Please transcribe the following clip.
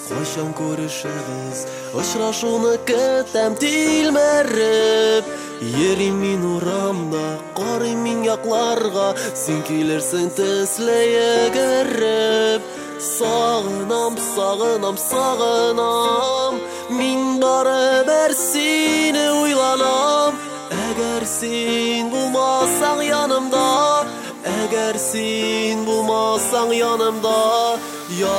Кайчан күрешәбез, очрашуны көтәм тилмәреп. Йөрим мин урамда, карыйм мин якларга, син килерсең төсле йөгереп. Сагынам, сагынам, сагынам, мин барыбер сине уйланам. Әгәр син булмасаң янымда, әгәр син булмасаң янымда,